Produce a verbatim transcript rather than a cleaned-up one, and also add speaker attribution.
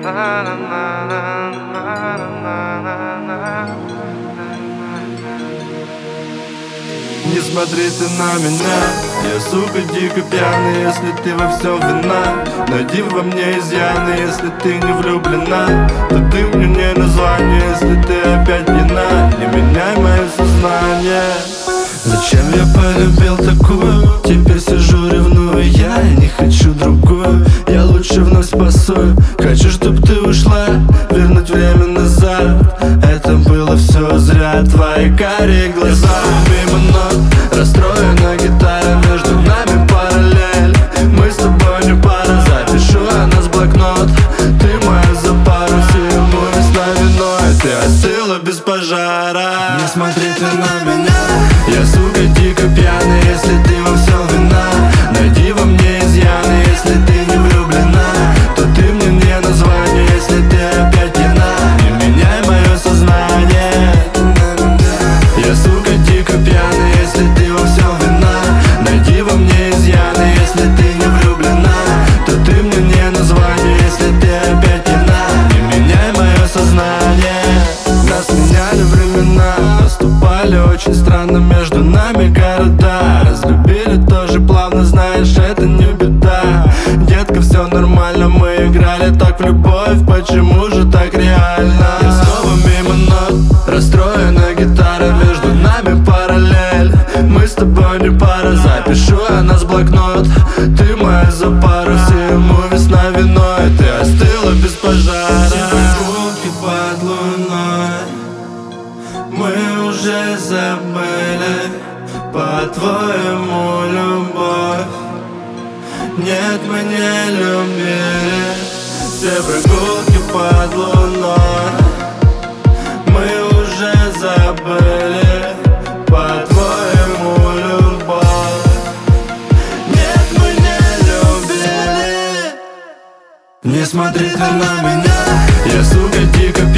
Speaker 1: Не смотри ты на меня, я, сука, дико пьяный. Если ты во всем вина, найди во мне изъяны. Если ты не влюблена, то ты мне не название. Если ты опять пьяна, не меняй мое сознание. Зачем я полюбил такую? Теперь сижу, ревную. Я не хочу другую, я лучше вновь спасу. Хочу, чтоб ты ушла, вернуть время назад. Это было все зря, твои карие глаза. Мимо нот, расстроена гитара, между нами параллель. Мы с тобой не пара, запишу о нас блокнот. Ты моя за пару, всему весна виной. Ты остыла без пожара. Не смотри ты на меня, я, сука, дико пьяный. Если ты во всем вина, найди во мне изъяны. Если ты не влюблена, то ты мне не название. Если ты опять пьяна, не меняй мое сознание. Я, сука, дико пьяный. Если ты во всем вина, найди во мне изъяны. Если ты не влюблена, то ты мне не название. Если ты опять пьяна, не меняй мое сознание. Нас меняли времена, поступали очень странно, между нами города. Разлюбили тоже плавно, знаешь, это не беда. Детка, все нормально, мы играли так в любовь. Почему же так реально? Я снова мимо нот, расстроена гитара, между нами параллель. Мы с тобой не пара, запишу о нас блокнот. Ты моя за пару, всему весна виной. Ты остыла без пожара. Прогулки под луной мы уже забыли, по-твоему, любовь. Нет, мы не любили. Все прогулки под луной мы уже забыли, по-твоему, любовь. Нет, мы не любили. Не смотри ты на меня, я, сука, дико